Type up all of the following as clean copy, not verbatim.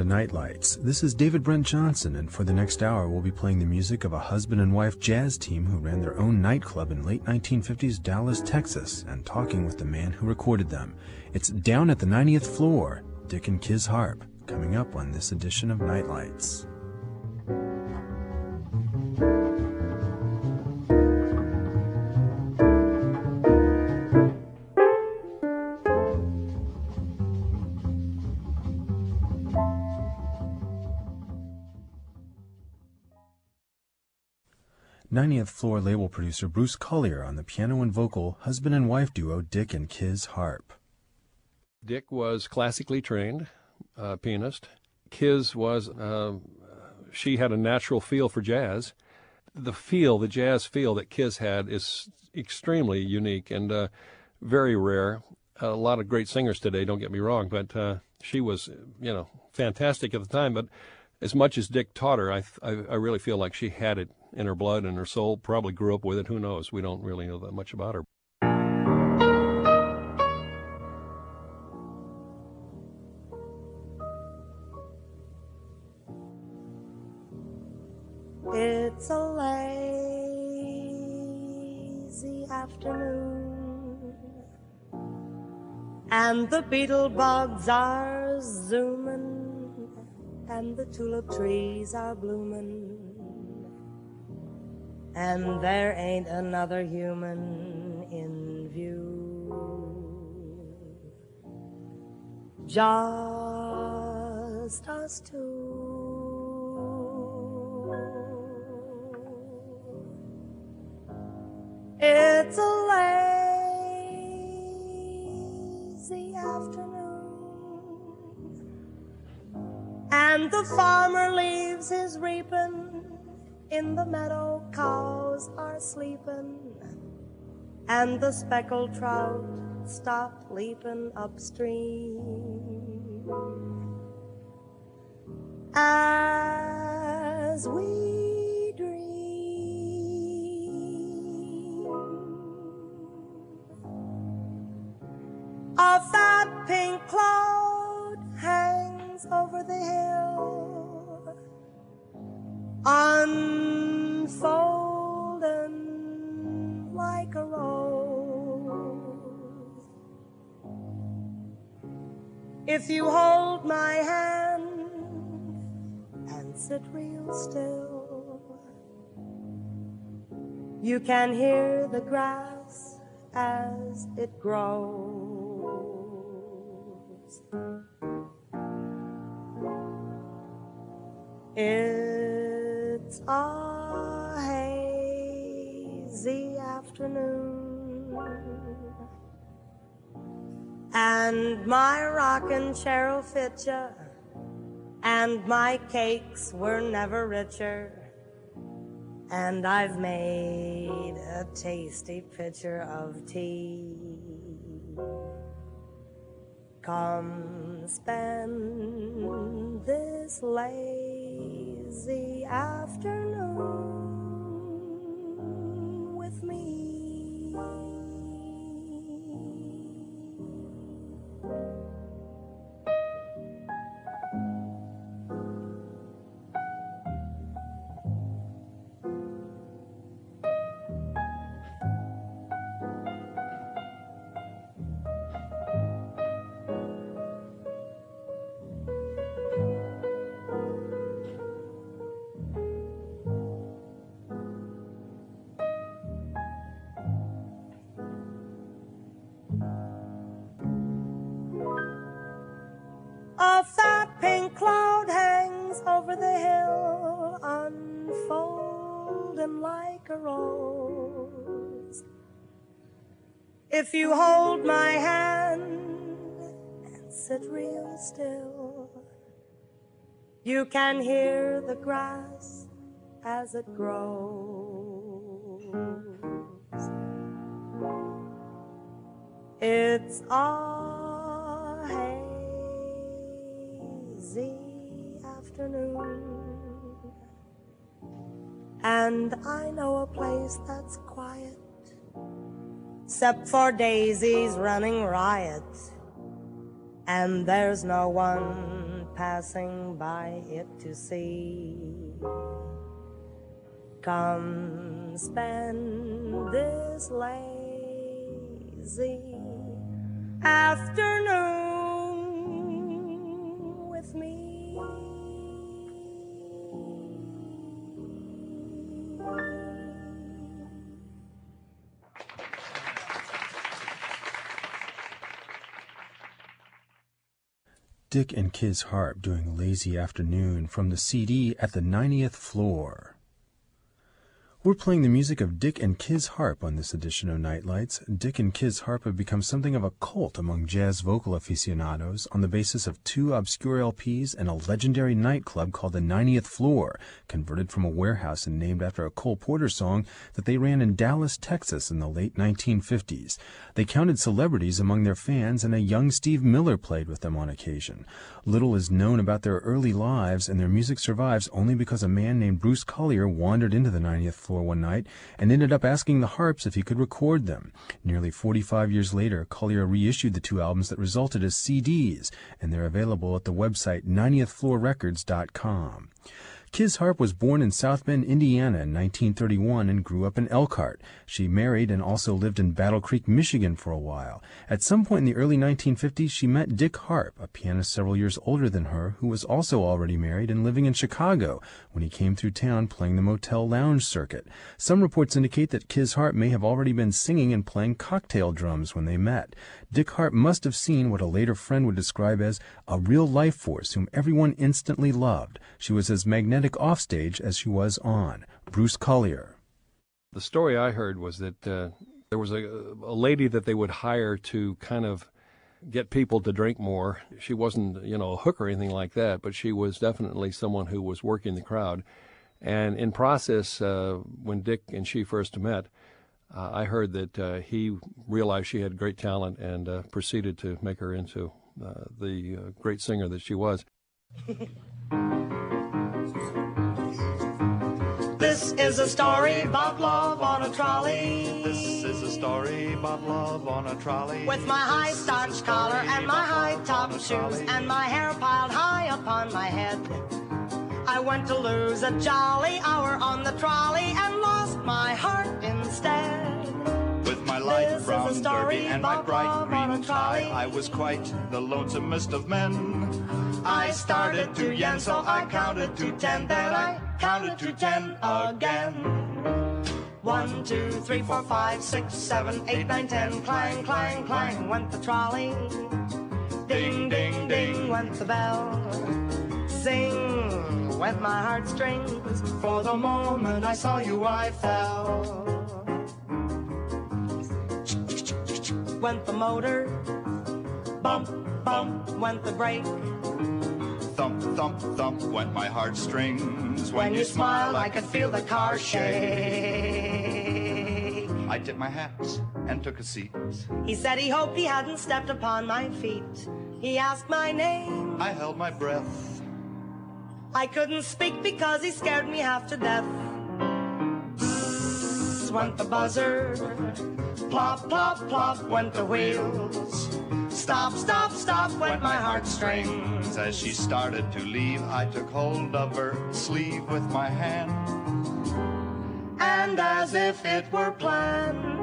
Nightlights. This is David Brent Johnson, and for the next hour we'll be playing the music of a husband and wife jazz team who ran their own nightclub in late 1950s Dallas, Texas, and talking with the man who recorded them. It's Down at the 90th Floor, Dick and Kizz Harp, coming up on this edition of Nightlights. '90th Floor label producer Bruce Collier on the piano and vocal husband and wife duo Dick and Kizz Harp. Dick was classically trained pianist. Kizz was, she had a natural feel for jazz. The jazz feel that Kizz had is extremely unique and very rare. A lot of great singers today, don't get me wrong, but she was, fantastic at the time. But as much as Dick taught her, I really feel like she had it in her blood and her soul, probably grew up with it. Who knows? We don't really know that much about her. It's a lazy afternoon, and the beetle bugs are zooming, and the tulip trees are blooming, and there ain't another human in view. Just us two. It's a lazy afternoon, and the farmer leaves his reaping. In the meadow, cows are sleeping, and the speckled trout stop leaping upstream. As we dream, a fat pink cloud hangs over the hill, unfolding like a rose. If you hold my hand and sit real still, you can hear the grass as it grows. It's a hazy afternoon, and my rocking chair'll fit ya, and my cakes were never richer, and I've made a tasty pitcher of tea. Come spend this lazy afternoon with me. A fat pink cloud hangs over the hill, unfolding like a rose. If you hold my hand and sit real still, you can hear the grass as it grows. It's a hazy afternoon, and I know a place that's quiet, except for daisies running riot, and there's no one passing by it to see. Come spend this lazy afternoon with me. Dick and Kizz Harp doing Lazy Afternoon from the CD At the 90th Floor. We're playing the music of Dick and Kizz Harp on this edition of Nightlights. Dick and Kizz Harp have become something of a cult among jazz vocal aficionados on the basis of 2 obscure LPs and a legendary nightclub called the 90th Floor, converted from a warehouse and named after a Cole Porter song that they ran in Dallas, Texas in the late 1950s. They counted celebrities among their fans, and a young Steve Miller played with them on occasion. Little is known about their early lives, and their music survives only because a man named Bruce Collier wandered into the 90th Floor one night and ended up asking the Harps if he could record them. Nearly 45 years later, Collier reissued the 2 albums that resulted as CDs, and they're available at the website 90thfloorrecords.com. Kizz Harp was born in South Bend, Indiana in 1931 and grew up in Elkhart. She married and also lived in Battle Creek, Michigan for a while. At some point in the early 1950s, she met Dick Harp, a pianist several years older than her, who was also already married and living in Chicago when he came through town playing the motel lounge circuit. Some reports indicate that Kizz Harp may have already been singing and playing cocktail drums when they met. Dick Harp must have seen what a later friend would describe as a real life force whom everyone instantly loved. She was as magnetic offstage as she was on. Bruce Collier. The story I heard was that there was a lady that they would hire to kind of get people to drink more. She wasn't, a hook or anything like that, but she was definitely someone who was working the crowd. And in process, when Dick and she first met, I heard that he realized she had great talent and proceeded to make her into the great singer that she was. This is a story about love on a trolley. This is a story about love on a trolley. With my high starched collar and my high top shoes and my hair piled high upon my head, I went to lose a jolly hour on the trolley and lost my heart instead. With my light This brown is a story derby and my about bright love on green a trolley. tie, I was quite the lonesomest of men. I started to yen, so I counted to 10, then I counted to 10 again. 1, 2, 3, 4, 5, 6, 7, 8, 9, 10. Clang, clang, clang went the trolley. Ding, ding, ding went the bell. Sing went my heartstrings. For the moment I saw you I fell. Went the motor. Bump, bump went the brake. Thump, thump, thump went my heartstrings. When you smiled, I could feel the car shake. I tipped my hat and took a seat. He said he hoped he hadn't stepped upon my feet. He asked my name. I held my breath. I couldn't speak because he scared me half to death. Bzzz went the buzzer. Plop, plop, plop went the wheels. Stop, stop, stop went my heartstrings. As she started to leave, I took hold of her sleeve with my hand. And as if it were planned,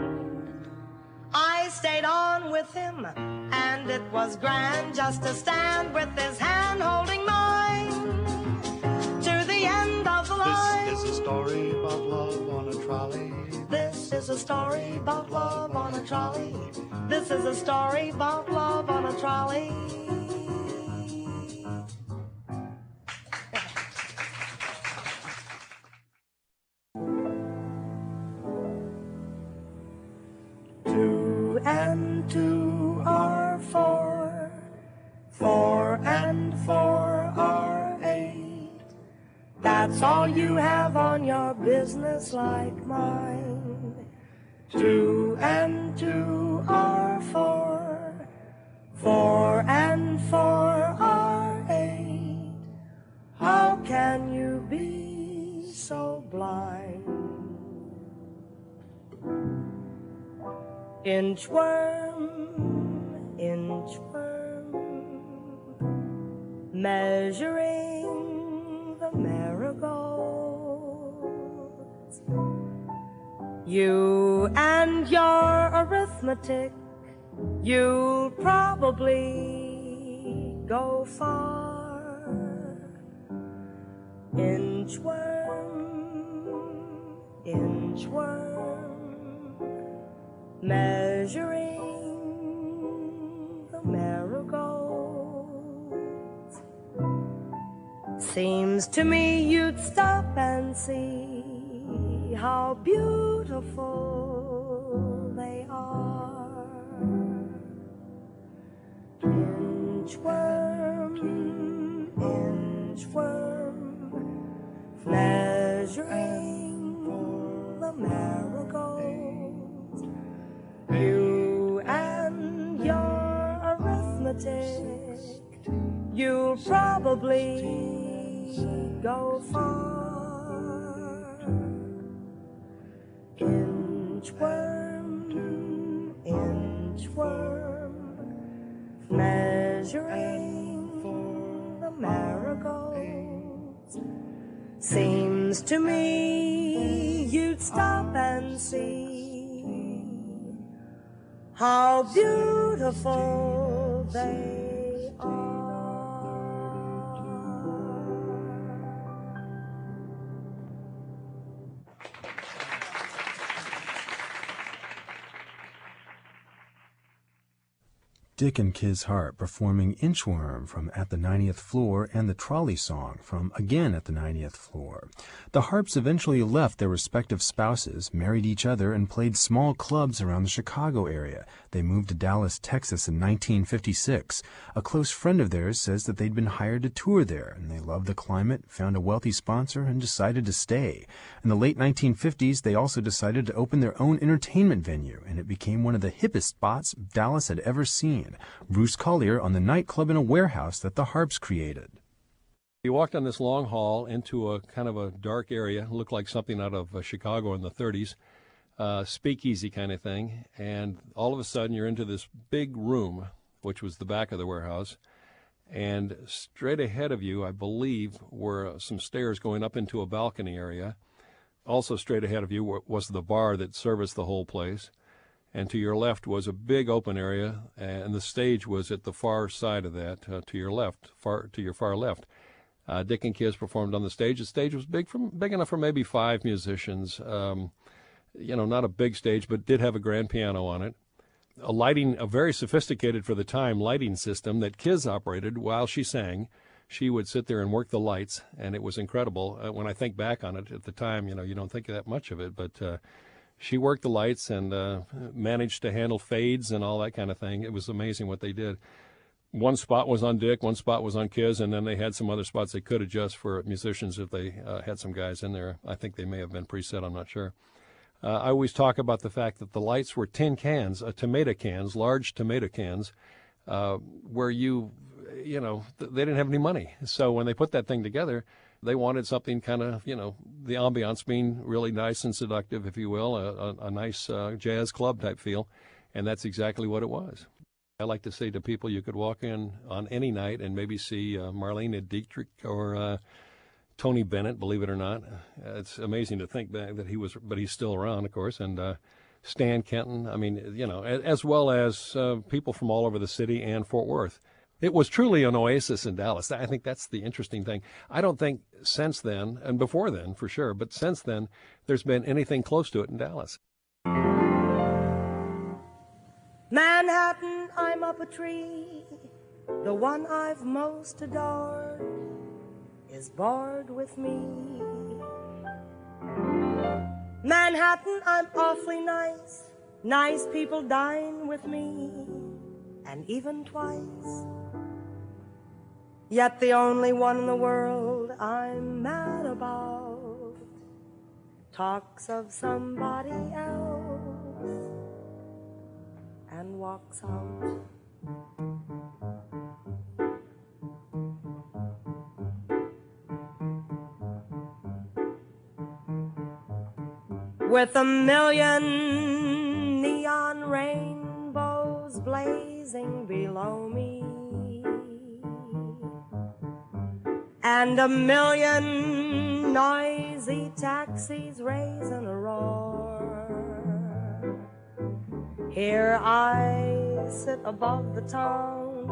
I stayed on with him, and it was grand just to stand with his hand holding mine to the end of the line. This is a story about love on a trolley. This is a story about love on a trolley. This is a story about love on a trolley. Two and two are four. 4 and 4 are 8. That's all you have on your business like mine. 2 and 2 are 4. 4 and 4 are 8. How can you be so blind? Inchworm, inchworm, measuring the marigolds. You and your arithmetic, you'll probably go far. Inchworm, inchworm, measuring the marigolds. Seems to me you'd stop and see how beautiful they are. Inchworm, inchworm, measuring the marigolds. You and your arithmetic, you'll probably go far. Inchworm, inchworm, measuring the marigolds. Seems to me you'd stop and see how beautiful they are. Dick and Kizz Harp performing Inchworm from At the 90th Floor and the Trolley Song from Again at the 90th Floor. The Harps eventually left their respective spouses, married each other, and played small clubs around the Chicago area. They moved to Dallas, Texas in 1956. A close friend of theirs says that they'd been hired to tour there, and they loved the climate, found a wealthy sponsor, and decided to stay. In the late 1950s, they also decided to open their own entertainment venue, and it became one of the hippest spots Dallas had ever seen. Bruce Collier on the nightclub in a warehouse that the Harps created. You walked on this long hall into a kind of a dark area, looked like something out of Chicago in the 30s, speakeasy kind of thing, and all of a sudden you're into this big room, which was the back of the warehouse, and straight ahead of you, I believe, were some stairs going up into a balcony area. Also straight ahead of you was the bar that serviced the whole place. And to your left was a big open area, and the stage was at the far side of that, to your left, to your far left. Dick and Kizz performed on the stage. The stage was big enough for maybe 5 musicians. Not a big stage, but did have a grand piano on it. A very sophisticated for the time lighting system that Kizz operated while she sang. She would sit there and work the lights, and it was incredible. When I think back on it at the time, you don't think that much of it, but she worked the lights and managed to handle fades and all that kind of thing. It was amazing what they did. One spot was on Dick, one spot was on Kizz, and then they had some other spots they could adjust for musicians if they had some guys in there. I think they may have been preset, I'm not sure. I always talk about the fact that the lights were tin cans, tomato cans, large tomato cans, where they didn't have any money. So when they put that thing together, they wanted something kind of, the ambiance being really nice and seductive, if you will, a nice jazz club type feel, and that's exactly what it was. I like to say to people, you could walk in on any night and maybe see Marlene Dietrich or Tony Bennett, believe it or not. It's amazing to think back that but he's still around, of course, and Stan Kenton, as well as people from all over the city and Fort Worth. It was truly an oasis in Dallas. I think that's the interesting thing. I don't think since then, and before then for sure, but since then, there's been anything close to it in Dallas. Manhattan, I'm up a tree. The one I've most adored is bored with me. Manhattan, I'm awfully nice. Nice people dine with me, and even twice. Yet the only one in the world I'm mad about talks of somebody else and walks out. With a million neon rainbows blazing below me, and a million noisy taxis raising a roar. Here I sit above the town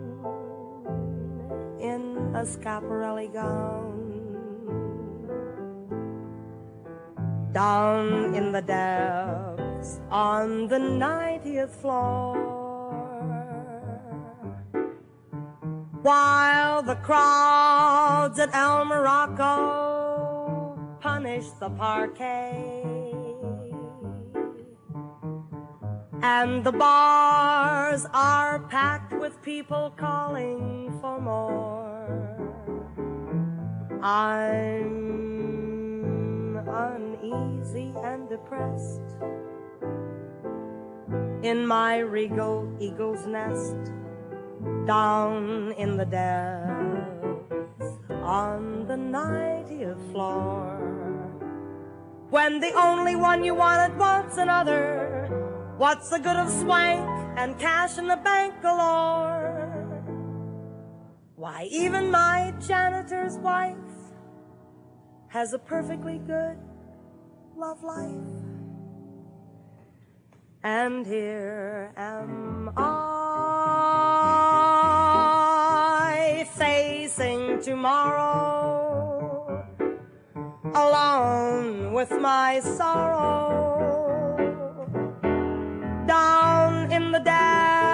in a Schiaparelli gown, down in the depths on the 90th floor, while the crowds at El Morocco punish the parquet, and the bars are packed with people calling for more. I'm uneasy and depressed in my regal eagle's nest, down in the depths on the 90th floor. When the only one you wanted wants another, what's the good of swank and cash in the bank galore? Why, even my janitor's wife has a perfectly good love life. And here am I facing tomorrow, alone with my sorrow, down in the depths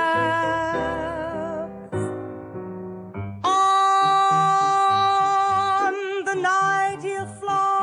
on the 90th floor.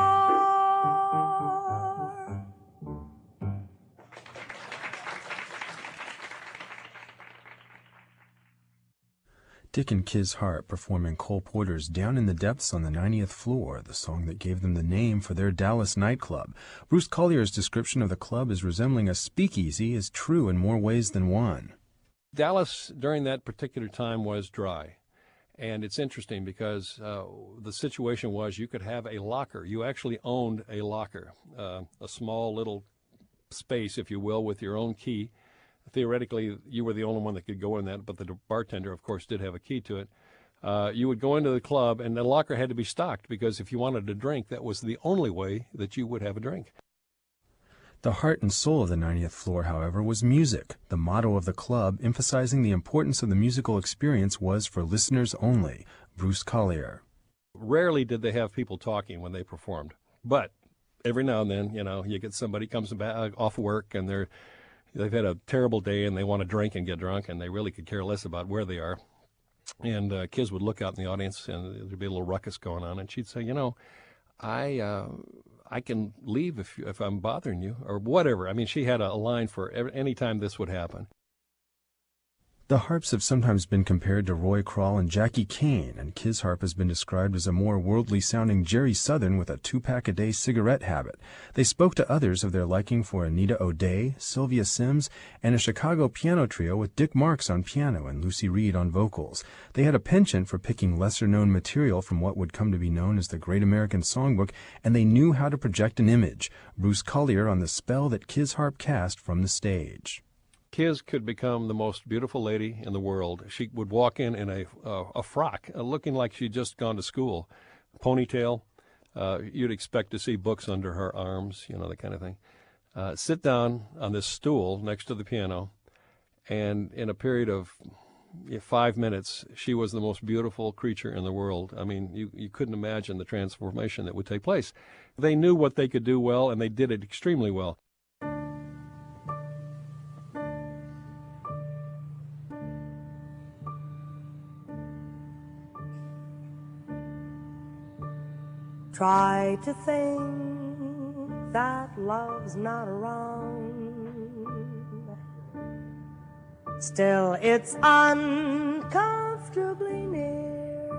Dick and Kizz Harp performing Cole Porter's Down in the Depths on the 90th Floor, the song that gave them the name for their Dallas nightclub. Bruce Collier's description of the club as resembling a speakeasy is true in more ways than one. Dallas during that particular time was dry. And it's interesting because the situation was you could have a locker. You actually owned a locker, a small little space, if you will, with your own key. Theoretically, you were the only one that could go in that, but the bartender, of course, did have a key to it. You would go into the club, and the locker had to be stocked because if you wanted a drink, that was the only way that you would have a drink. The heart and soul of the 90th Floor, however, was music. The motto of the club, emphasizing the importance of the musical experience, was for listeners only. Bruce Collier. Rarely did they have people talking when they performed, but every now and then, you get somebody comes back off work and they've had a terrible day and they want to drink and get drunk, and they really could care less about where they are. And Kizz would look out in the audience, and there'd be a little ruckus going on, and she'd say, I can leave if I'm bothering you, or whatever. I mean, she had a line for any time this would happen. The Harps have sometimes been compared to Roy Kral and Jackie Kane, and Kizz Harp has been described as a more worldly-sounding Jerry Southern with a 2-pack-a-day cigarette habit. They spoke to others of their liking for Anita O'Day, Sylvia Sims, and a Chicago piano trio with Dick Marks on piano and Lucy Reed on vocals. They had a penchant for picking lesser-known material from what would come to be known as the Great American Songbook, and they knew how to project an image. Bruce Collier on the spell that Kizz Harp cast from the stage. Kizz could become the most beautiful lady in the world. She would walk in a frock, looking like she'd just gone to school, ponytail. You'd expect to see books under her arms, that kind of thing. Sit down on this stool next to the piano, and in a period of 5 minutes, she was the most beautiful creature in the world. I mean, you couldn't imagine the transformation that would take place. They knew what they could do well, and they did it extremely well. Try to think that love's not around. Still, it's uncomfortably near.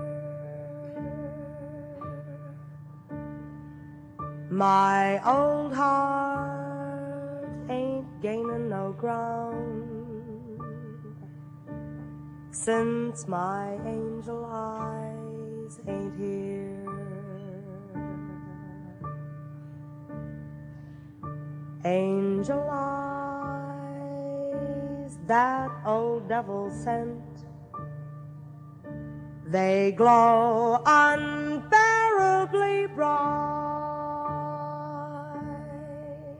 My old heart ain't gaining no ground since my angel eyes ain't here. Angel eyes that old devil sent, They glow unbearably bright.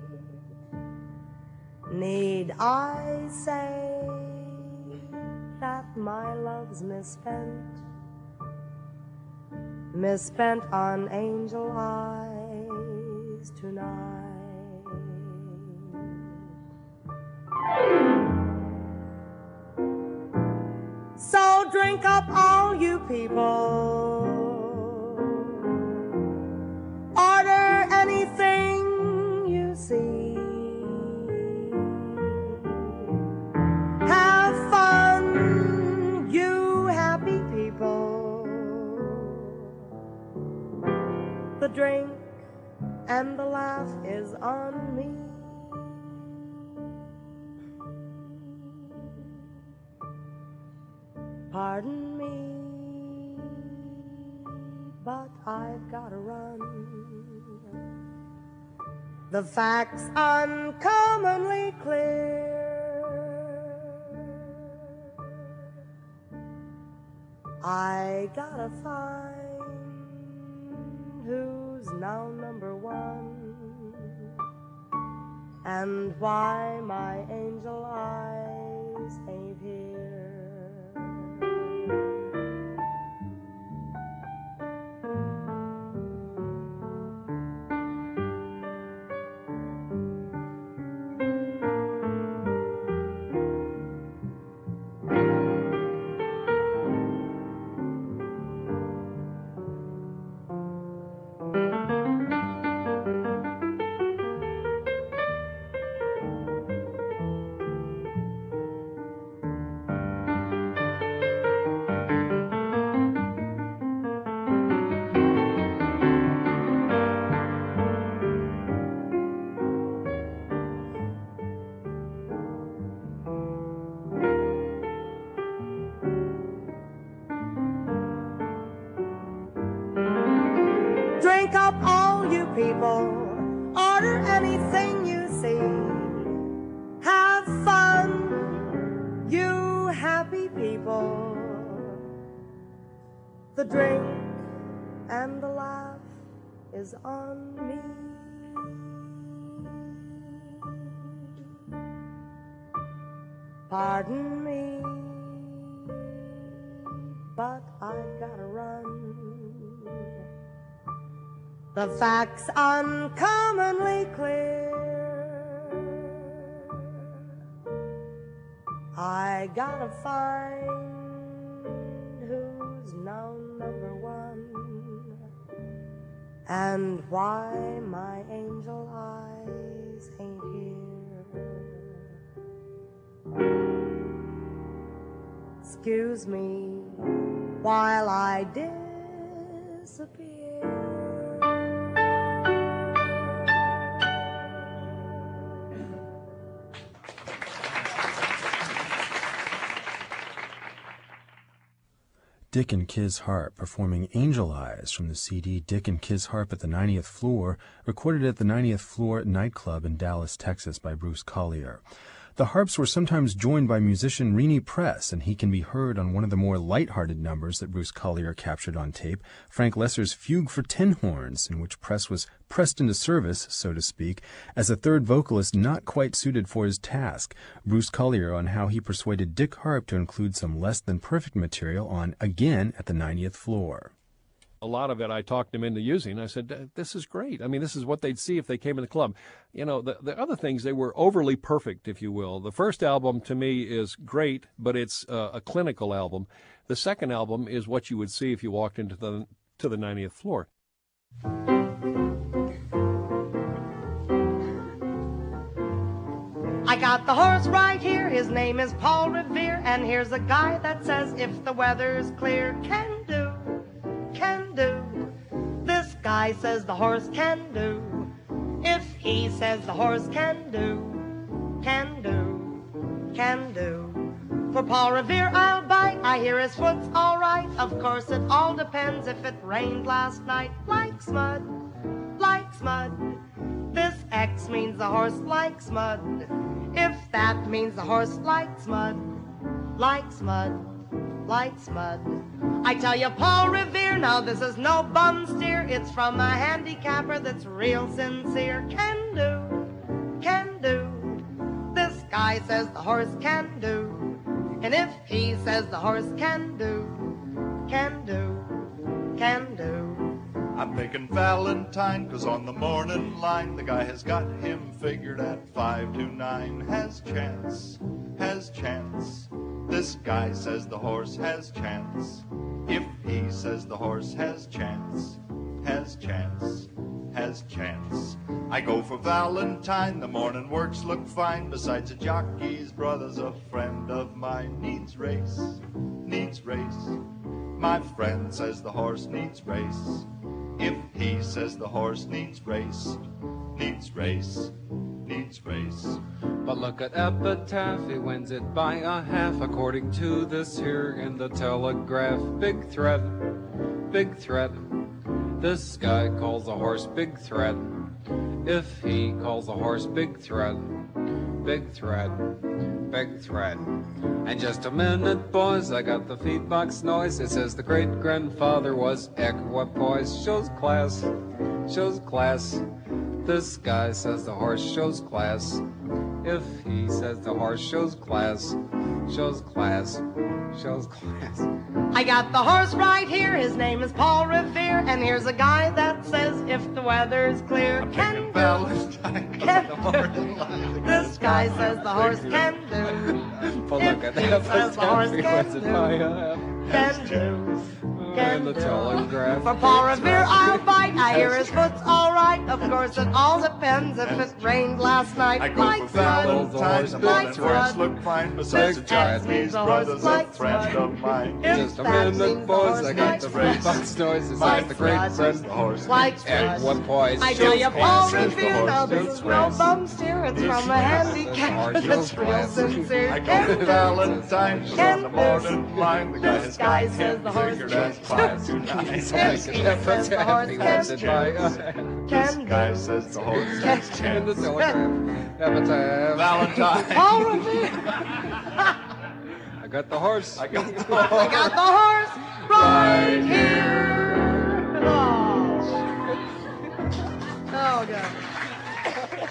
Need I say that my love's misspent on angel eyes tonight? So drink up, all you people. Order anything you see. Have fun, you happy people. The drink and the laugh is on me. Pardon me, but I've gotta run. The facts uncommonly clear. I gotta find who's now number one, and why my angel eyes ain't here. Drink up, all you people. Order anything you see. Have fun, you happy people. The drink and the laugh is on me. Pardon me, but I gotta run. The facts uncommonly clear. I gotta find who's now number one, and why my angel eyes ain't here. Excuse me while I disappear. Dick and Kizz Harp performing Angel Eyes from the CD Dick and Kizz Harp at the 90th Floor, recorded at the 90th Floor nightclub in Dallas, Texas by Bruce Collier. The Harps were sometimes joined by musician Rennie Press, and he can be heard on one of the more light-hearted numbers that Bruce Collier captured on tape, Frank Loesser's Fugue for Tin Horns, in which Press was pressed into service, so to speak, as a third vocalist not quite suited for his task. Bruce Collier on how he persuaded Dick Harp to include some less-than-perfect material on Again at the 90th Floor. A lot of it I talked him into using. I said, this is great. I mean, this is what they'd see if they came in the club. You know, the other things, they were overly perfect, if you will. The first album, to me, is great, but it's a clinical album. The second album is what you would see if you walked into the 90th Floor. I got the horse right here, his name is Paul Revere, and here's a guy that says if the weather's clear, can do. This guy says the horse can do. If he says the horse can do. For Paul Revere I'll bite, I hear his foot's all right. Of course it all depends if it rained last night. Likes mud. This X means the horse likes mud. If that means the horse likes mud. likes mud. I tell you, Paul Revere, now this is no bum steer. It's from a handicapper that's real sincere. Can do, can do. This guy says the horse can do. And if he says the horse can do, can do, can do. I'm picking Valentine, 'cause on the morning line, the guy has got him figured at 5 to 9. Has chance, has chance. This guy says the horse has chance. If he says the horse has chance, has chance, has chance. I go for Valentine, the morning works look fine. Besides a jockey's brother's a friend of mine. Needs race, needs race. My friend says the horse needs race. If he says the horse needs race, needs race, needs race. But look at Epitaph, he wins it by a half, according to this here in the Telegraph. Big threat, big threat. This guy calls the horse Big Threat. If he calls the horse Big Threat, big threat, big threat. And just a minute, boys, I got the feed box noise. It says the great-grandfather was equipoise. Shows class, shows class. This guy says the horse shows class. If he says the horse shows class, shows class, shows class. I got the horse right here, his name is Paul Revere. And here's a guy that says if the weather's clear, I'm can picking do, Valentine, 'cause can on the morning line, the guy This guy says the horse can do. But look at If he says the horse Epitaph, he can wins it do. by a half. Can do, In can the do. Telegraph. For Paul Revere, I'll fight. I hear his foot's all right. Of course, it all depends if it rained last night. I go Like for flood, Valentine, the like morning works flood. look fine. Besides a This X jockey's means the horse brother's a likes friend flood. of mine. If Just a that minute, means the boys, horse I got likes the flood. feed box noise. It Like says the great flood. friend The horse Likes and flood. what boys I tell you, shows Paul class. Revere, now this Shows is no class. bum steer. It's from a handicap that's real sincere. I go Can for do. Valentine, 'cause on the morning line, the guy This has guy got says him the horse figured can at 5 to 9. If he says the horse He can wins it by a half. This Can guy do. says the horse Can has do. In the chance. Telegraph. Epitaph. Valentine. Paul Revere. I got the horse. I got the I got the horse right here. Oh, God.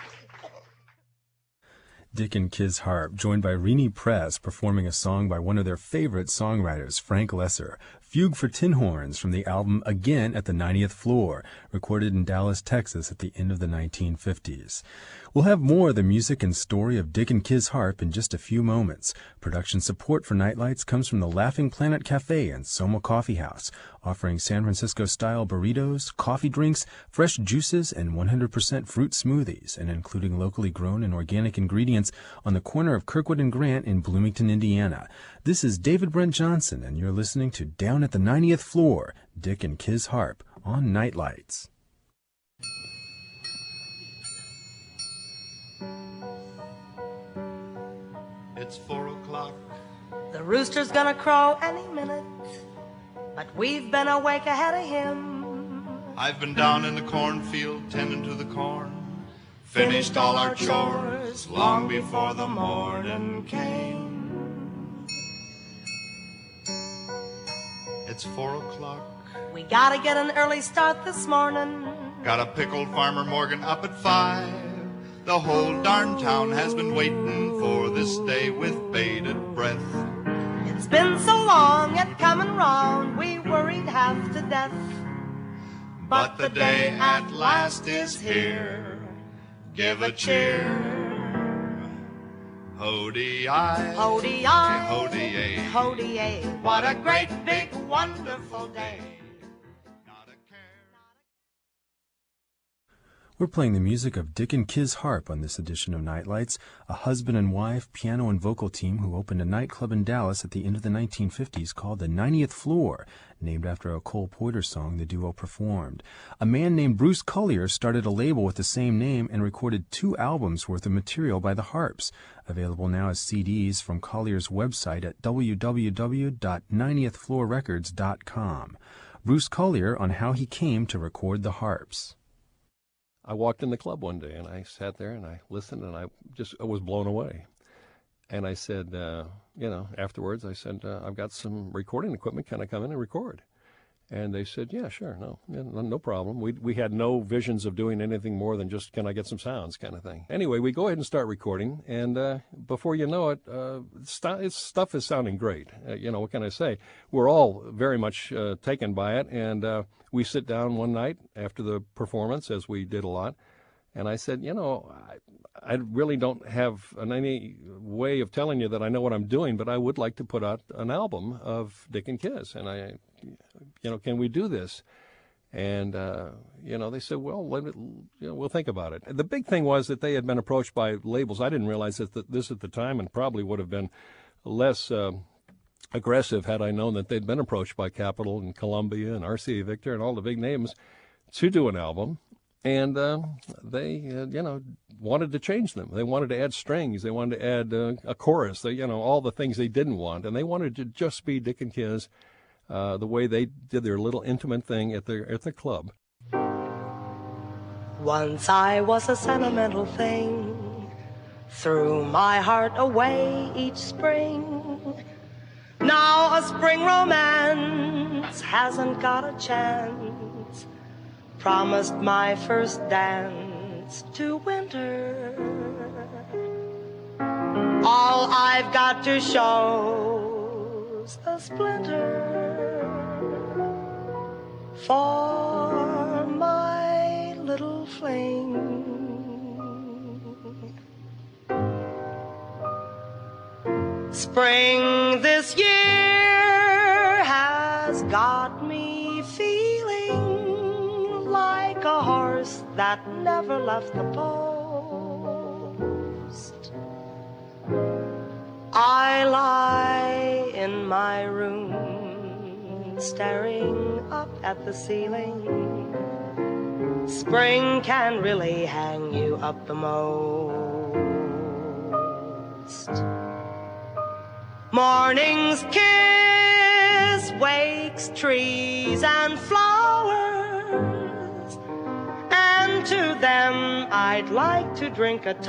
Dick and Kiz Harp, joined by Renee Press, performing a song by one of their favorite songwriters, Frank Lesser, Fugue for Tin Horns, from the album Again at the 90th Floor, recorded in Dallas, Texas at the end of the 1950s. We'll have more of the music and story of Dick and Kiz Harp in just a few moments. Production support for Nightlights comes from the Laughing Planet Cafe and Soma Coffee House, offering San Francisco-style burritos, coffee drinks, fresh juices, and 100% fruit smoothies, and including locally grown and organic ingredients on the corner of Kirkwood and Grant in Bloomington, Indiana. This is David Brent Johnson, and you're listening to Down at the 90th Floor, Dick and Kiz Harp on Nightlights. It's 4 o'clock. The rooster's gonna crow any minute, but we've been awake ahead of him. I've been down in the cornfield tending to the corn. Finished all our chores long before the morning came. It's 4 o'clock. We gotta get an early start this morning. Got a pickled Farmer Morgan up at 5. The whole darn town has been waiting for this day with bated breath. It's been so long and coming round, we worried half to death. But the day at last is here. Give a cheer. Ho-dee-I. Ho-dee-I, Ho-dee-ay. ho-dee-ay, what a great big wonderful day. Not a care. We're playing the music of Dick and Kiz Harp on this edition of Nightlights, a husband and wife piano and vocal team who opened a nightclub in Dallas at the end of the 1950s called the 90th Floor, named after a Cole Porter song the duo performed. A man named Bruce Collier started a label with the same name and recorded 2 albums worth of material by the Harps, available now as CDs from Collier's website at www.90thfloorrecords.com. Bruce Collier on how he came to record the Harps. I walked in the club one day and I sat there and I listened and I was blown away. And I said, afterwards, I said, I've got some recording equipment. Can I come in and record? And they said, yeah, sure, no problem. We had no visions of doing anything more than just, can I get some sounds kind of thing. Anyway, we go ahead and start recording, and before you know it, stuff is sounding great. What can I say? We're all very much taken by it, and we sit down one night after the performance, as we did a lot, and I said, I really don't have any way of telling you that I know what I'm doing, but I would like to put out an album of Dick and Kiss, and can we do this? And, they said, well, we'll think about it. The big thing was that they had been approached by labels. I didn't realize that this at the time, and probably would have been less aggressive had I known that they'd been approached by Capitol and Columbia and RCA Victor and all the big names to do an album. And they, wanted to change them. They wanted to add strings. They wanted to add a chorus. All the things they didn't want. And they wanted to just be Dick and Kiss, the way they did their little intimate thing at the club. Once I was a sentimental thing, threw my heart away each spring. Now a spring romance hasn't got a chance. Promised my first dance to winter. All I've got to show's a splinter for my little fling. Spring this year has got me feeling like a horse that never left the post. I lie in my room staring up at the ceiling. Spring can really hang you up the most. Morning's kiss wakes trees and flowers, and to them I'd like to drink a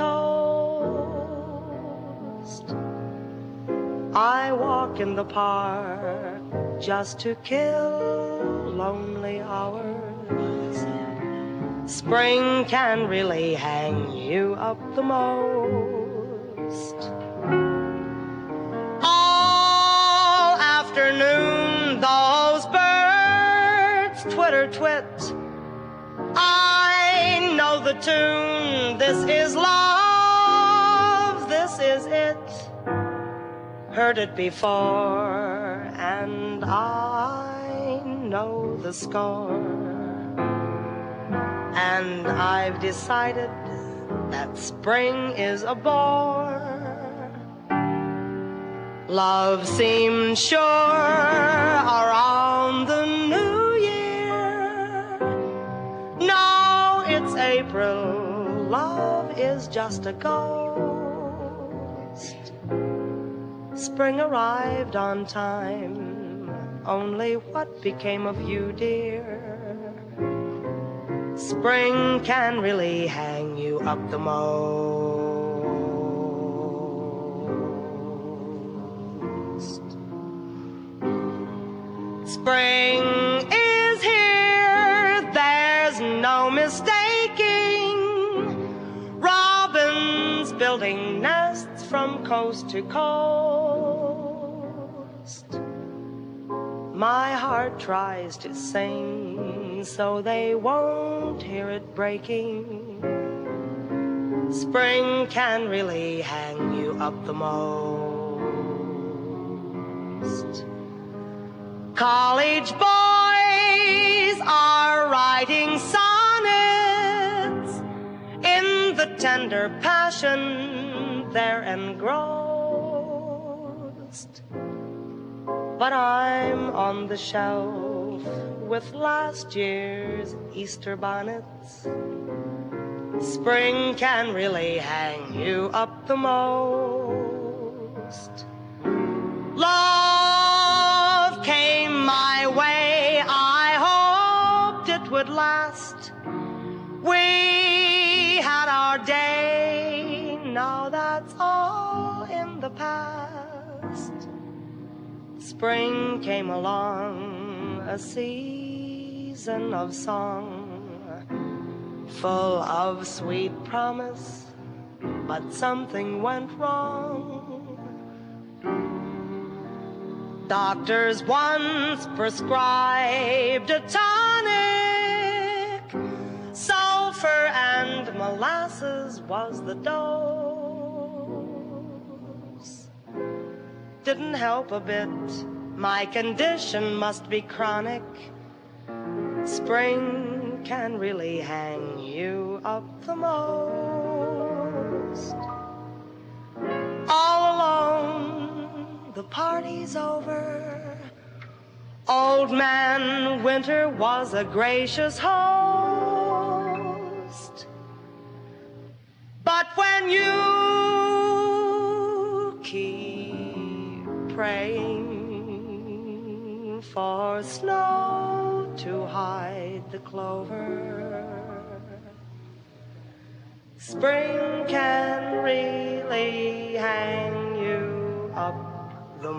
toast. I walk in the park just to kill lonely hours. Spring can really hang you up the most. All afternoon those birds twitter twit. I know the tune. This is love, this is it. Heard it before, and I know the score. And I've decided that spring is a bore. Love seemed sure around the new year. Now it's April, love is just a ghost. Spring arrived on time, only what became of you, dear? Spring can really hang you up the most. Spring is here, there's no mistaking. Robins building nests from coast to coast. My heart tries to sing so they won't hear it breaking. Spring can really hang you up the most. College boys are writing sonnets in the tender passion they're engrossed. But I'm on the shelf with last year's Easter bonnets. Spring can really hang you up the most. Love came my way, I hoped it would last. We had our day, now that's all in the Spring came along, a season of song, full of sweet promise, but something went wrong. Doctors once prescribed a tonic, sulfur and molasses was the dose. Didn't help a bit, my condition must be chronic. Spring can really hang you up the most. All alone, the party's over. Old Man Winter was a gracious host. But when you keep praying for snow to hide the clover, spring can really hang you up the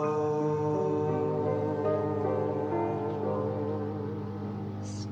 most.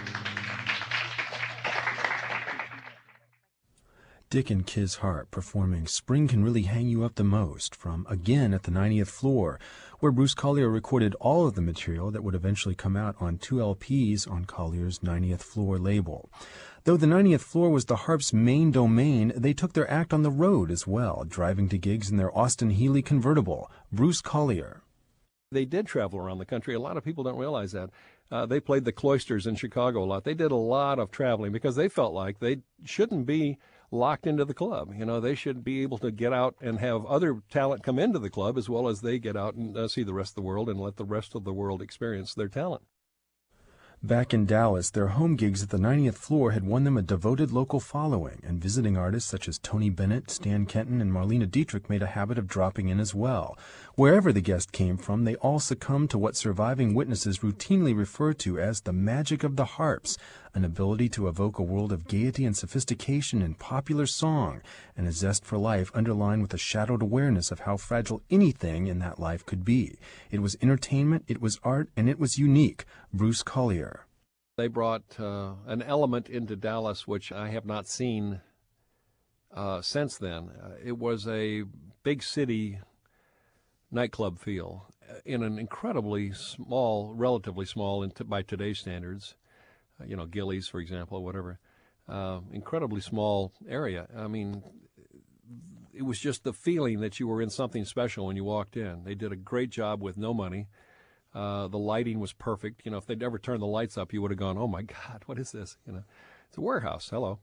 Dick and Kiz Hart performing Spring Can Really Hang You Up the Most from Again at the 90th Floor, where Bruce Collier recorded all of the material that would eventually come out on 2 LPs on Collier's 90th Floor label. Though the 90th Floor was the Harps' main domain, they took their act on the road as well, driving to gigs in their Austin Healey convertible. Bruce Collier. They did travel around the country. A lot of people don't realize that. They played the Cloisters in Chicago a lot. They did a lot of traveling because they felt like they shouldn't be locked into the club. You know, they should be able to get out and have other talent come into the club as well as they get out and see the rest of the world and let the rest of the world experience their talent. Back in Dallas, their home gigs at the 90th Floor had won them a devoted local following, and visiting artists such as Tony Bennett, Stan Kenton, and Marlena Dietrich made a habit of dropping in as well. Wherever the guest came from, they all succumbed to what surviving witnesses routinely refer to as the magic of the Harps, an ability to evoke a world of gaiety and sophistication in popular song, and a zest for life underlined with a shadowed awareness of how fragile anything in that life could be. It was entertainment, it was art, and it was unique. Bruce Collier. They brought an element into Dallas which I have not seen since then. It was a big city nightclub feel in an incredibly small, relatively small by today's standards, Gillies, for example, or whatever, incredibly small area. I mean, it was just the feeling that you were in something special when you walked in. They did a great job with no money. The lighting was perfect. If they'd ever turned the lights up, you would have gone, oh, my God, what is this? It's a warehouse. Hello.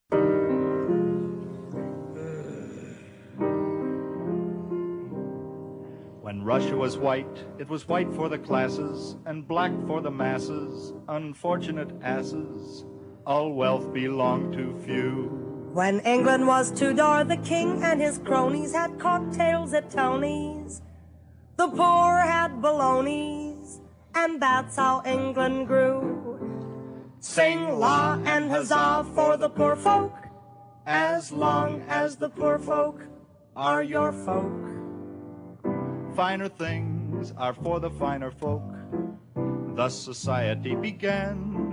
When Russia was white, it was white for the classes and black for the masses, unfortunate asses. All wealth belonged to few. When England was Tudor the king and his cronies had cocktails at Tony's, the poor had balonies, and that's how England grew. Sing la and huzzah for the poor folk, as long as the poor folk are your folk. Finer things are for the finer folk. Thus society began.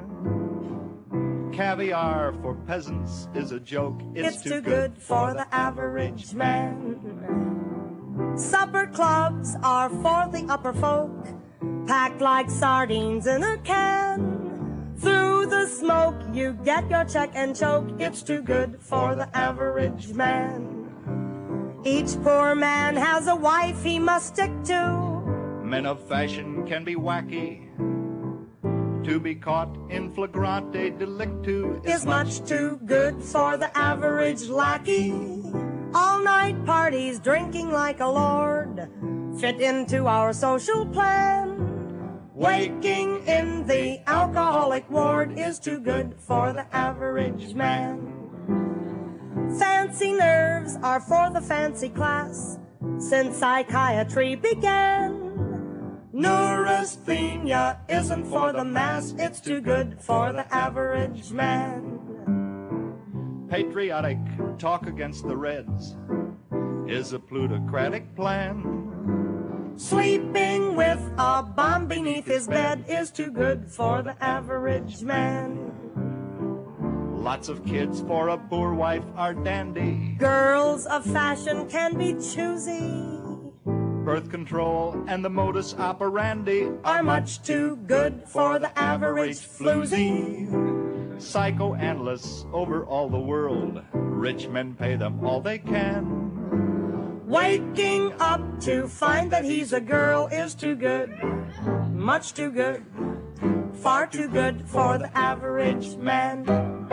Caviar for peasants is a joke. It's too good for the average man. Supper clubs are for the upper folk, packed like sardines in a can. Through the smoke you get your check and choke. It's too good for the average man. Each poor man has a wife he must stick to. Men of fashion can be wacky. To be caught in flagrante delictu is much too good for the average lackey. All-night parties, drinking like a lord, fit into our social plan. Waking in the alcoholic ward is too good for the average man. Fancy nerves are for the fancy class since psychiatry began. Neurasthenia isn't for the mass, it's too good for the average man. Patriotic talk against the Reds is a plutocratic plan. Sleeping with a bomb beneath his bed is too good for the average man. Lots of kids for a poor wife are dandy. Girls of fashion can be choosy. Birth control and the modus operandi Are much too good for the average floozy. Psychoanalysts over all the world, rich men pay them all they can. Waking up to find that he's a girl is too good, much too good, far too good for the average man.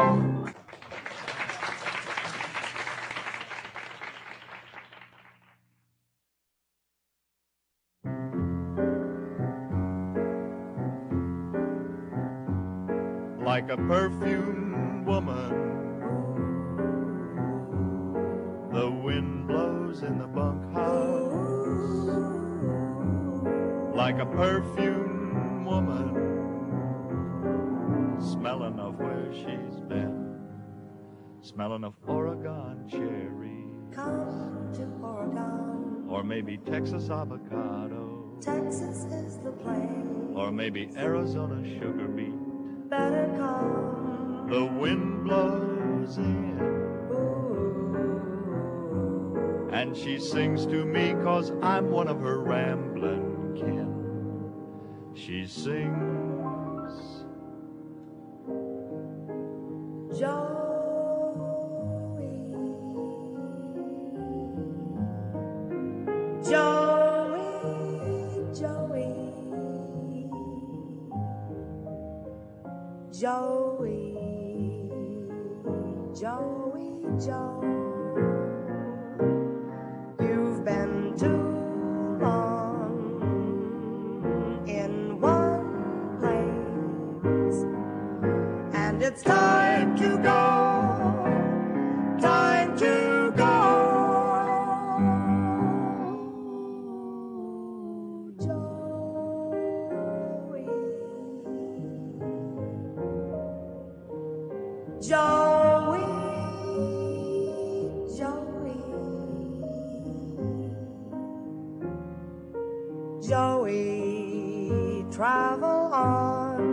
Like a perfume woman, the wind blows in the bunkhouse. Like a perfume woman, smelling of where she's been, smelling of Oregon cherry, Come to Oregon, or maybe Texas avocado, Texas is the place. or maybe Arizona sugar beet. Better come. The wind blows in, Ooh. and she sings to me 'cause I'm one of her ramblin' kin. She sings, Joey, Joey, Joey, Joey, Joey, Joe. You've been too long in one place, and it's time to go, time to go. Joey, Joey, Joey, Joey, travel on.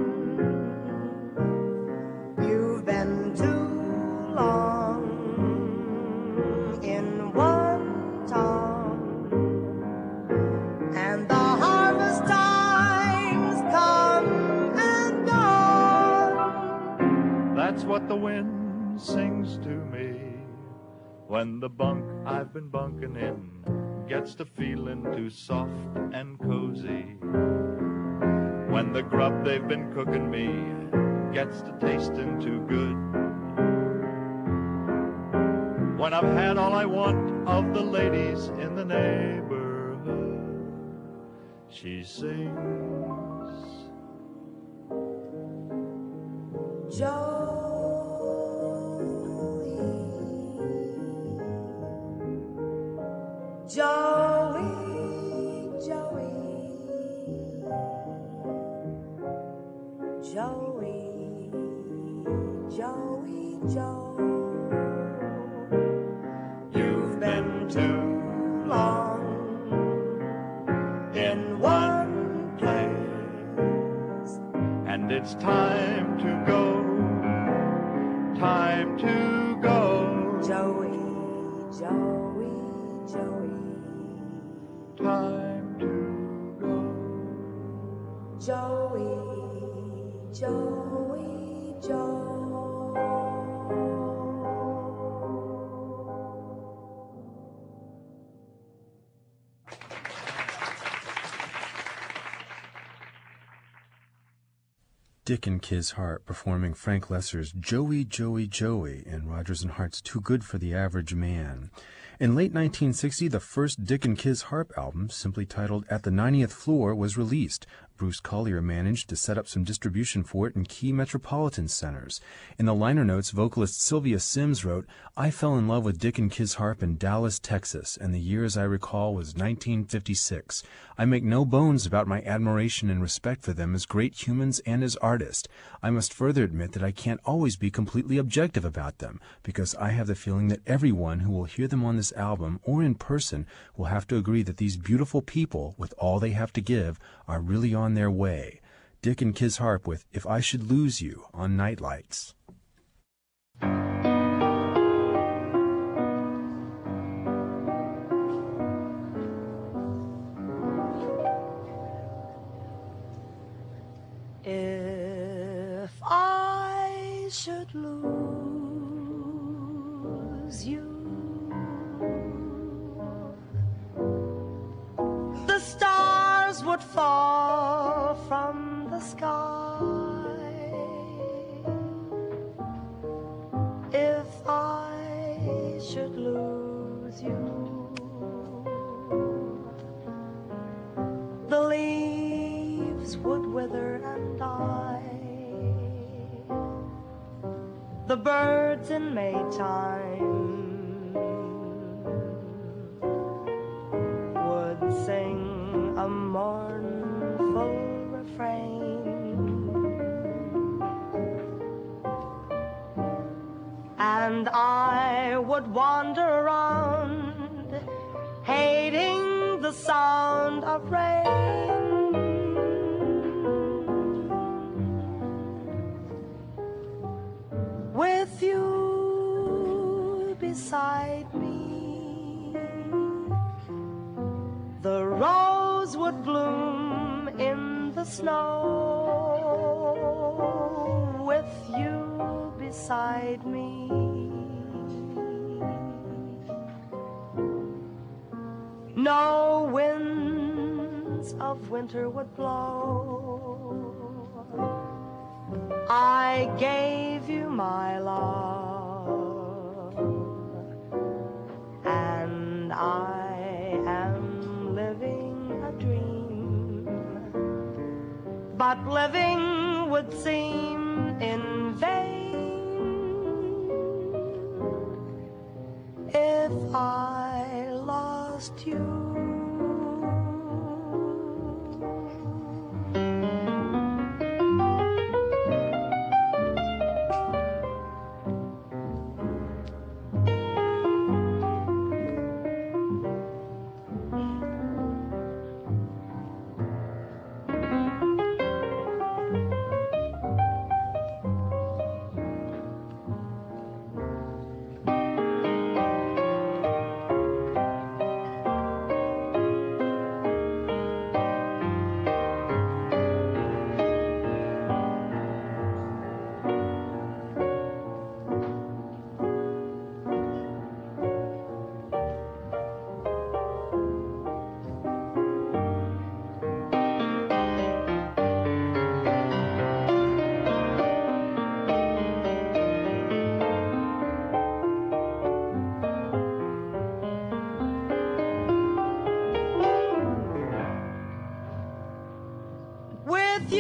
You've been too long in one town, and the harvest times come and gone. that's what the wind sings to me when the bunk I've been bunking in gets to feeling too soft and cozy. When the grub they've been cooking me gets to tasting too good. When I've had all I want of the ladies in the neighborhood, she sings, Joey, Joey, Joey, Joey, Joey, Joe. You've been too long in one place, and it's time to go, time to go, Joey, Joey, Joey, time to go. Joey, Joey, Joe. Dick and Kizz Hart performing Frank Loesser's Joey, Joey, Joey in Rodgers and Hart's Too Good for the Average Man. In late 1960, the first Dick and Kizz Hart album, simply titled At the 90th Floor, was released. Bruce Collier managed to set up some distribution for it in key metropolitan centers. In the liner notes, vocalist Sylvia Sims wrote, "I fell in love with Dick and Kizz Hart in Dallas, Texas, and the year, as I recall, was 1956. I make no bones about my admiration and respect for them as great humans and as artists. I must further admit that I can't always be completely objective about them, because I have the feeling that everyone who will hear them on the this album or in person will have to agree that these beautiful people, with all they have to give, are really on their way. Dick and Kizz Harp with If I Should Lose You on Nightlights. If I should lose you, the stars would fall from the sky. If I should lose you, the leaves would wither and die. The birds in Maytime would sing a mournful refrain, and I would wander around, hating the sound of rain. With you beside me, the rose would bloom in the snow. With you beside me, no winds of winter would blow. I gave you my love, and I am living a dream, but living would seem in vain if I lost you. With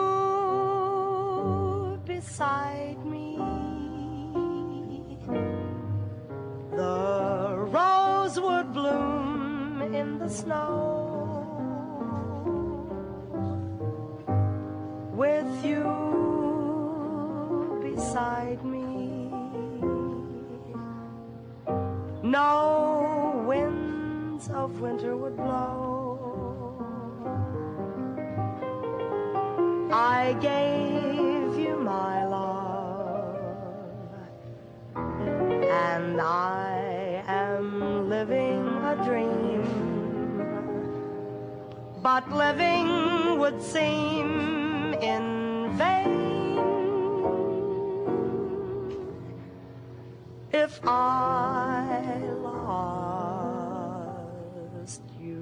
you beside me, the rose would bloom in the snow. With you beside me, no winds of winter would blow. I gave you my love, and I am living a dream, but living would seem in vain if I lost you.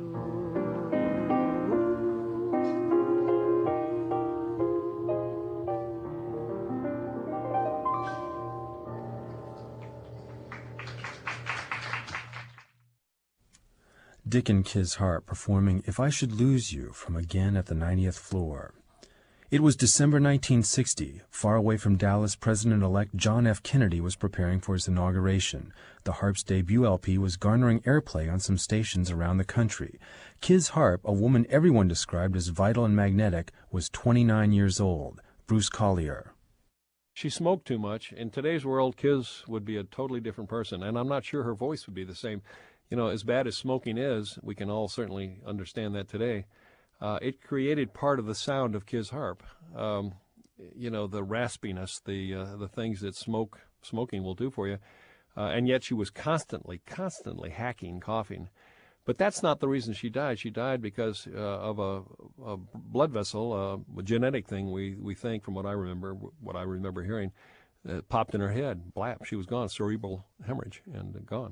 Dick and Kizz Harp performing If I Should Lose You from Again at the 90th Floor. It was December 1960. Far away from Dallas, President-elect John F. Kennedy was preparing for his inauguration. The Harps' debut LP was garnering airplay on some stations around the country. Kizz Harp, a woman everyone described as vital and magnetic, was 29 years old. Bruce Collier. She smoked too much. In today's world, Kiz would be a totally different person, and I'm not sure her voice would be the same. You know, as bad as smoking is, we can all certainly understand that today. It created part of the sound of Kiz Harp. You know, the raspiness, the things that smoking will do for you. And yet she was constantly hacking, coughing. But that's not the reason she died. She died because of a blood vessel, a genetic thing, we think, from what I remember hearing, popped in her head. Blap, she was gone, cerebral hemorrhage, and gone.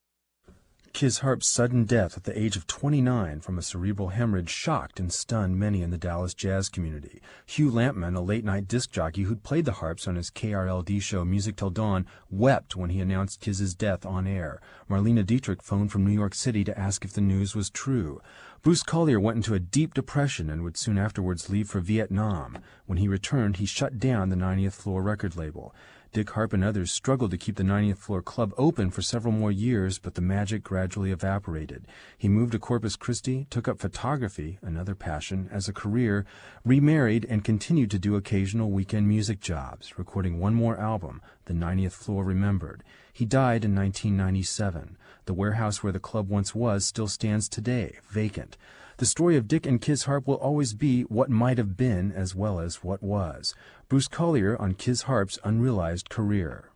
Kiz Harp's sudden death at the age of 29 from a cerebral hemorrhage shocked and stunned many in the Dallas jazz community. Hugh Lampman, a late-night disc jockey who'd played the Harps on his KRLD show Music Till Dawn, wept when he announced Kiz's death on air. Marlene Dietrich phoned from New York City to ask if the news was true. Bruce Collier went into a deep depression and would soon afterwards leave for Vietnam. When he returned, he shut down the 90th Floor record label. Dick Harp and others struggled to keep the 90th Floor Club open for several more years, but the magic gradually evaporated. He moved to Corpus Christi, took up photography, another passion, as a career, remarried, and continued to do occasional weekend music jobs, recording one more album, The 90th Floor Remembered. He died in 1997. The warehouse where the club once was still stands today, vacant. The story of Dick and Kiz Harp will always be what might have been as well as what was. Bruce Collier on Kiz Harp's unrealized career.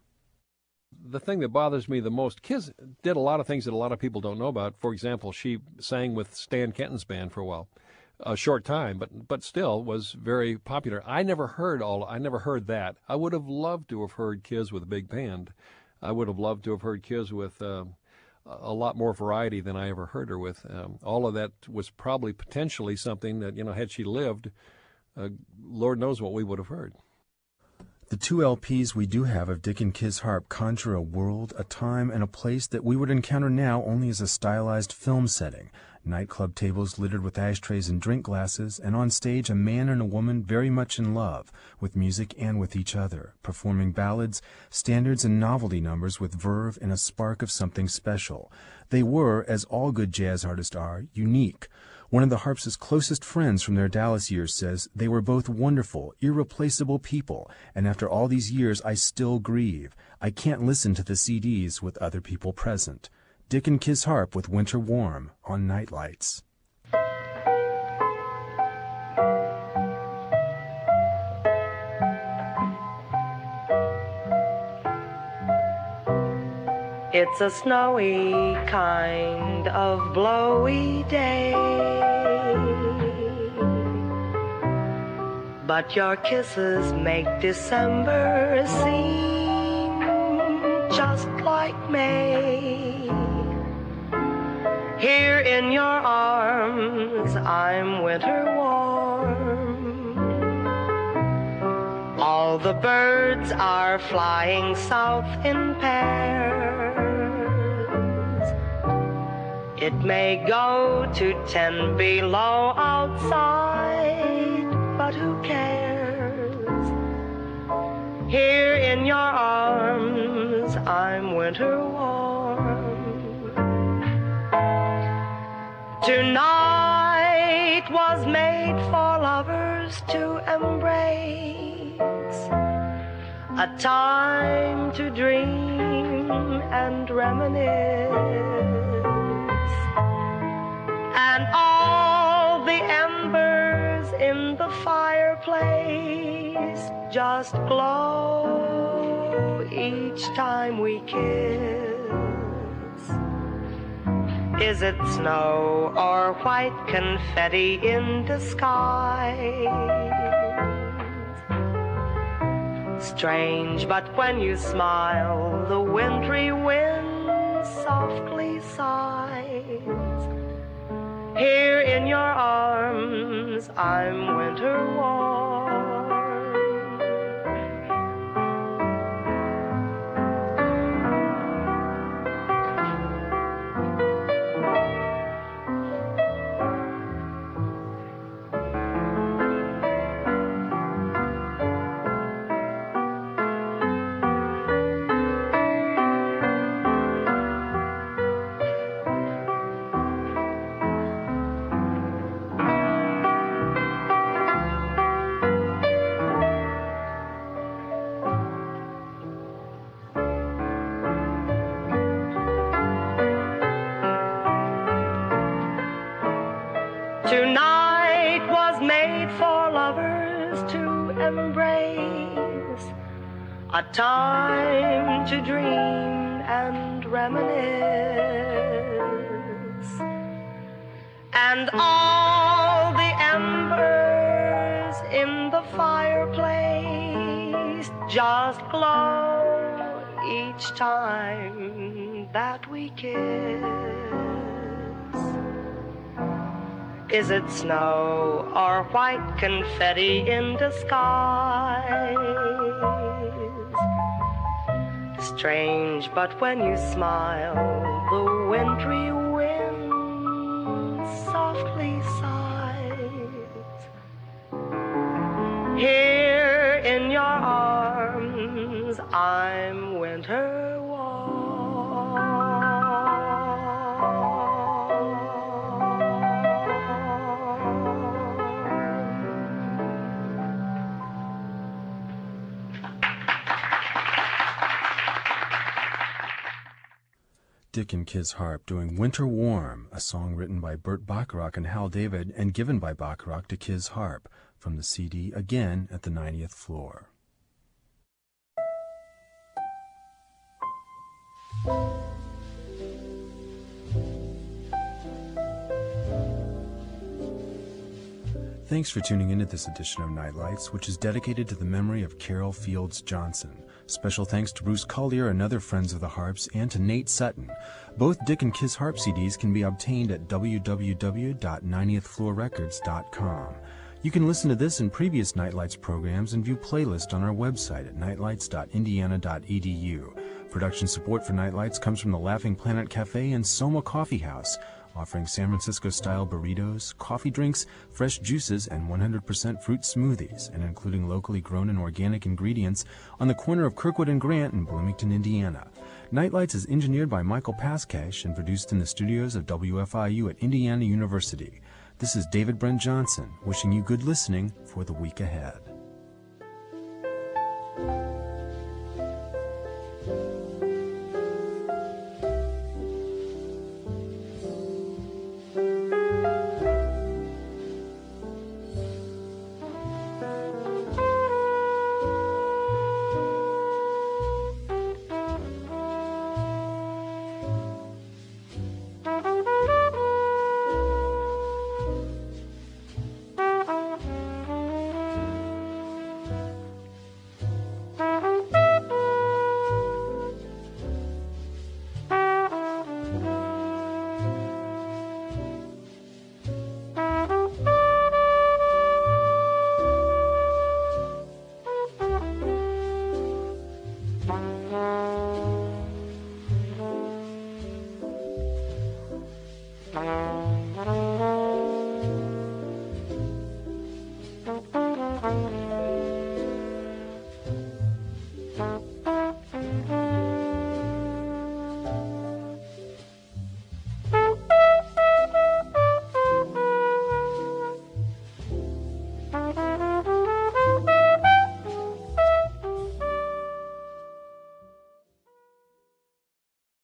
The thing that bothers me the most, Kiz did a lot of things that a lot of people don't know about. For example, she sang with Stan Kenton's band for a while, a short time, but still was very popular. I never heard that. I would have loved to have heard Kiz with a big band. I would have loved to have heard Kiz with a lot more variety than I ever heard her with. All of that was probably potentially something that, had she lived, Lord knows what we would have heard. The two LPs we do have of Dick and Kiz Harp conjure a world, a time, and a place that we would encounter now only as a stylized film setting. Nightclub tables littered with ashtrays and drink glasses, and on stage a man and a woman very much in love, with music and with each other, performing ballads, standards, and novelty numbers with verve and a spark of something special. They were, as all good jazz artists are, unique. One of the Harps' closest friends from their Dallas years says, "They were both wonderful, irreplaceable people, and after all these years I still grieve. I can't listen to the CDs with other people present." Dick and Kiz Harp with Winter Warm on Nightlights. It's a snowy kind of blowy day, but your kisses make December seem just like May. Here in your arms I'm winter warm. All the birds are flying south in pairs. It may go to 10 below outside, but who cares? Here in your arms I'm winter warm. Tonight was made for lovers to embrace, a time to dream and reminisce. And all the embers in the fireplace just glow each time we kiss. Is it snow or white confetti in the sky? Strange, but when you smile, the wintry wind softly sighs. Here in your arms I'm winter warm. a time to dream and reminisce, and all the embers in the fireplace just glow each time that we kiss. Is it snow or white confetti in disguise? Strange, but when you smile, the wintry wind softly sighs. Here in your arms, I'm winter Dick and Kizz Harp doing Winter Warm, a song written by Burt Bacharach and Hal David and given by Bacharach to Kizz Harp from the CD Again at the 90th Floor. Thanks for tuning in to this edition of Nightlights, which is dedicated to the memory of Carol Fields Johnson. Special thanks to Bruce Collier and other friends of the Harps, and to Nate Sutton. Both Dick and Kizz Harp CDs can be obtained at www.90thfloorrecords.com. You can listen to this and previous Nightlights programs and view playlists on our website at nightlights.indiana.edu. Production support for Nightlights comes from the Laughing Planet Cafe and Soma Coffee House, offering San Francisco-style burritos, coffee drinks, fresh juices, and 100% fruit smoothies, and including locally grown and organic ingredients on the corner of Kirkwood and Grant in Bloomington, Indiana. Nightlights is engineered by Michael Pascash and produced in the studios of WFIU at Indiana University. This is David Brent Johnson, wishing you good listening for the week ahead.